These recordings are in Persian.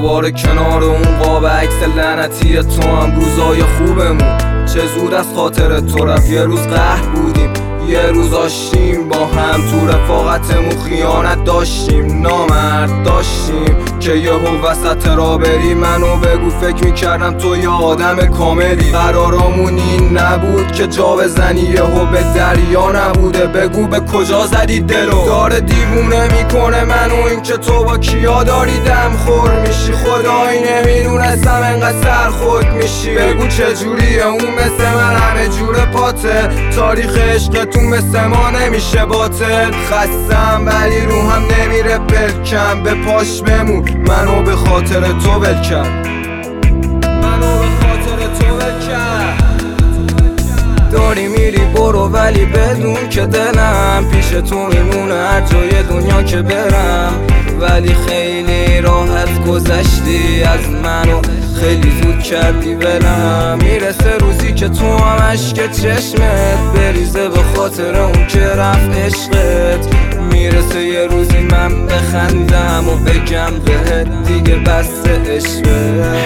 دوباره کنار اون قاب عکس لعنتی تو هم روزای خوبمون چه زود از خاطر تو رفت. یه روز قهر بودیم، یه روز آشتیم با هم، تو رفاقتمون خیانت داشتیم، نامرد داشتیم که یهو وسط را بری. منو بگو فکر میکردم تو یه آدم کاملی، قرارمون این نبود که جا بزنی یهو به دریا نبوده. بگو به کجا زدی دلو، داره دیوونه میکنه منو این که تو با کیا داری دم خور میشی. خدایی نمیدونستم انقدر سرخود میشی. بگو چجوریه اون مثل من همه جور پاته، تاریخ عشقتون مثل ما نمیشه باطل. خستم ولی روحم نمیره بلکم، به پاش بمون منو به خاطر تو ول کرد، منو به خاطر تو ول کرد. داری میری برو ولی بدون که دلم پیش تو میمونه هر جای دنیا که برم. ولی خیلی راحت گذشتی از منو، خیلی زود کردی ولم. میرسه روزی که تو هم عشق چشمت بریزه به خاطر اون که رفت عشقت. میرسه یه روزی من بخندم و بگم بهت دیگه بس عشقت.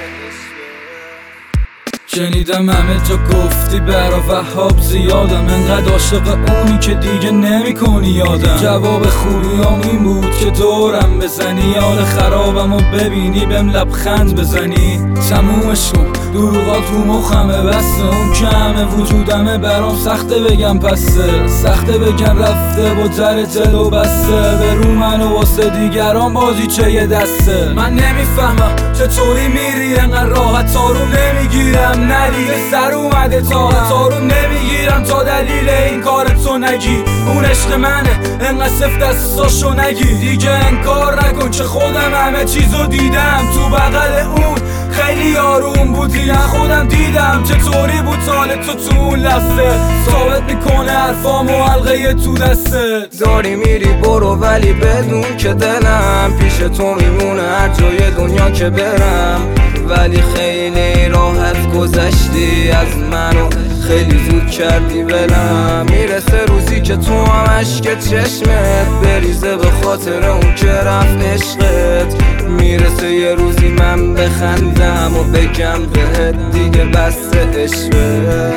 شنیدم همه جا گفتی برا وهاب زیادم، انقدر عاشق اونی که دیگه نمی کنی یادم. جواب خوبیام این بود که دورم بزنی، یاد خرابم و ببینی بهم لبخند بزنی. تمومش کن دروغات رو مخمه بسته، اون که همه وجودمه برام سخته بگم پسته، سخته بگم رفته با در دل و بسته. برو منو واسه دیگران بازی چه یه دسته. من نمیفهمم چطوری میری انقدر راحت آروم نمیگیرم، ندیده سر اومده تا آروم نمیگیرم تا دلیل این کار تو نگی. اون عشق منه انقدر سفت دستاشو نگی، دیگه انکار نکن که خودم همه چیزو دیدم. تو بغل اون خیلی آروم بودی، من خودم دیدم چطوری بود حال تو اون لحظه. ثابت میکنه حرفام و حلقه تو دسته. داری میری برو ولی بدون که دلم پیش تو میمونه هر جای دنیا که برم. ولی خیلی راحت گذشتی از منو، خیلی زود کردی ولم. میرسه روزی که تو هم عشق چشمت بریزه به خاطر اون که رفت عشقت. میرسه یه روزی من بخندم و بگم بهت دیگه بس عشقت.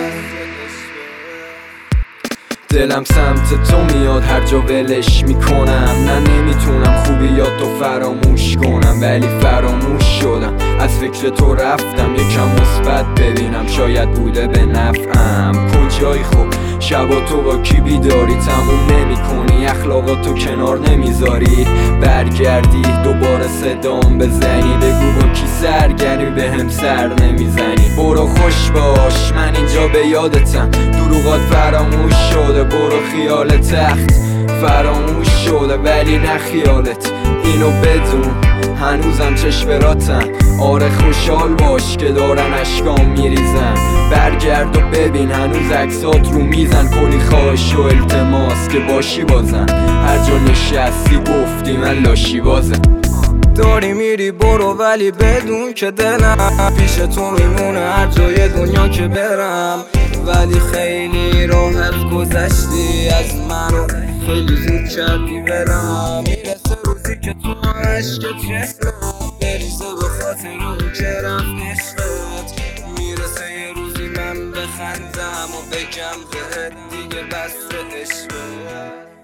دلم سمت تو میاد هر جا ولش میکنم، نه نمیتونم خوبیاتو فراموش کنم. ولی فراموش شدم از فکر تو رفتم، یکم مثبت ببینم شاید بوده به نفعم. کجایی خب شبا تو با کی بیداری، تموم نمی کنی اخلاقاتو کنار نمیذاری. برگردی دوباره صدام بزنی، بگو با کی سرگرمی به هم سر نمیزنی. برو خوش باش من اینجا به یادتم، دروغات فراموش شده. برو خیال تخت فراموش شده ولی نه خیالت، اینو بدون هنوزم چشم. آره خوشحال باش که دارن اشکام میریزن، برگرد و ببین هنوز عکسات رو میزن. کلی خواهش و التماس که باشی بازم، هر جا نشستی گفتی من لاشی بازم. داری میری برو ولی بدون که دلم پیش تو میمونه هر جای دنیا که برم. ولی خیلی راحت گذشتی از منو، خیلی زود کردی ولم. میرسه روزی که تو عشق چشمت بریزه به خاطر اون که رفت عشقت. میرسه یه روزی من بخندم و بگم بهت دیگه بس عشقت.